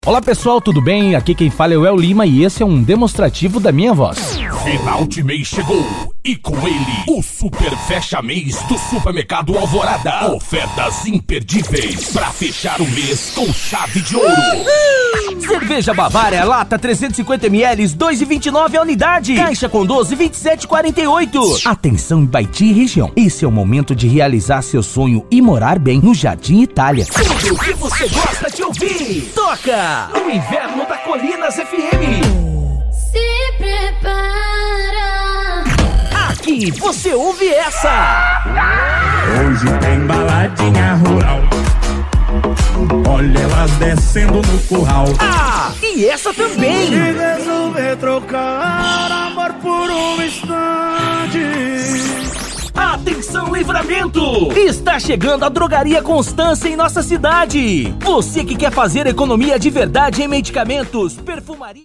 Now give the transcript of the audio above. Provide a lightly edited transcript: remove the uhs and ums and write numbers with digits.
Olá pessoal, tudo bem? Aqui quem fala é o El Lima e esse é um demonstrativo da minha voz. Final de mês chegou e com ele o super fecha mês do Supermercado Alvorada. Ofertas imperdíveis pra fechar o mês com chave de ouro. Cerveja Bavária, lata 350ml, 2,29 a unidade. Caixa com 12, 27,48. Atenção Ibaiti e região. Esse é o momento de realizar seu sonho e morar bem no Jardim Itália. Tudo o que você gosta de ouvir. Toca! O inverno da Colinas FM. Se prepara. Aqui você ouve essa. Hoje tem baladinha rural. Olha elas descendo no curral. Ah, e essa também. E resolver trocar amor por um instante. Atenção Livramento! Está chegando a Drogaria Constância em nossa cidade. Você que quer fazer economia de verdade em medicamentos, perfumaria...